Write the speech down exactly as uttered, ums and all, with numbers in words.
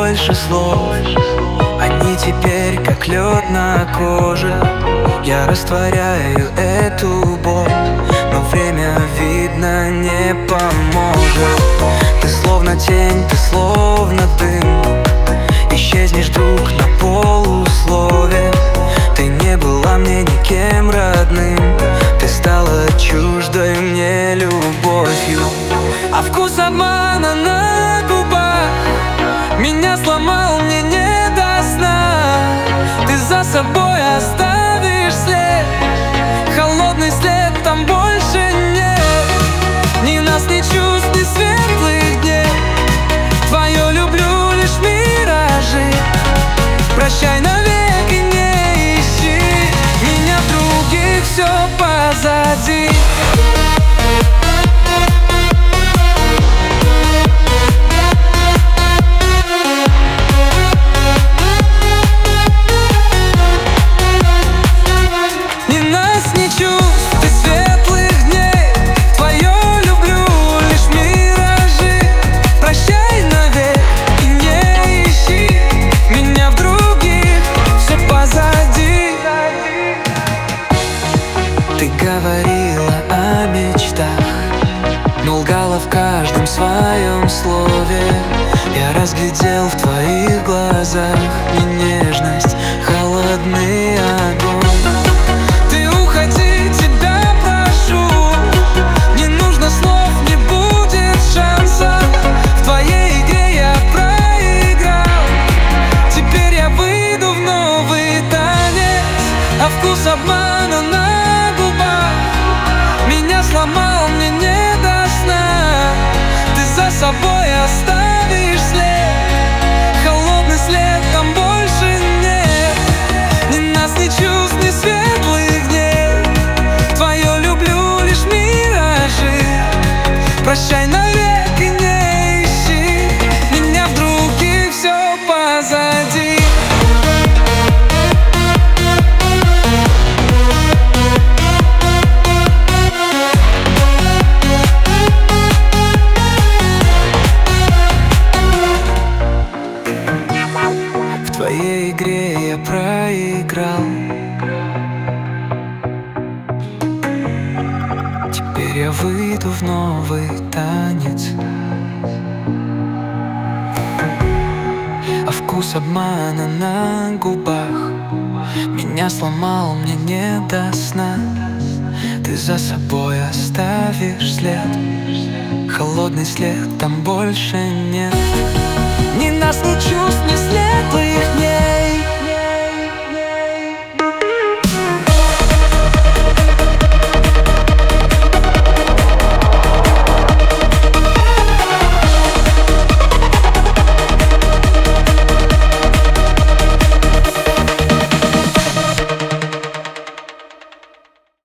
больше слов. Они теперь как лед на коже. Я растворяю эту боль, но время, видно, не поможет. Ты словно тень, ты словно дым. Исчезнешь вдруг на полуслове. Ты не была мне никем родным. Ты стала чуждой мне любовью. А вкус обмана на губах меня сломал, мне не до сна. Ты за собой оставишь след, холодный след, там больше нет ни нас, ни чувств, ни светлых дней. Твое люблю лишь миражи. Прощай навеки, не ищи меня в других, все позади. Ты говорила о мечтах, но лгала в каждом своем слове. Я разглядел в твоих глазах не нежность, холодный огонь. Ты уходи, тебя прошу, не нужно слов, не будет шанса. В твоей игре я проиграл, теперь я выйду в новый танец. А вкус обмана на меня сломал, мне не до сна. Ты за собой оставишь след, холодный след, там больше нет ни нас, ни чувств, ни светлых дней. Твое люблю лишь миражи. Прощай навеки, не ищи меня в других, все позади. В твоей игре я проиграл, теперь я выйду в новый танец. А вкус обмана на губах меня сломал, мне не до сна. Ты за собой оставишь след, холодный след, там больше нет ни нас, ни чувств, ни след.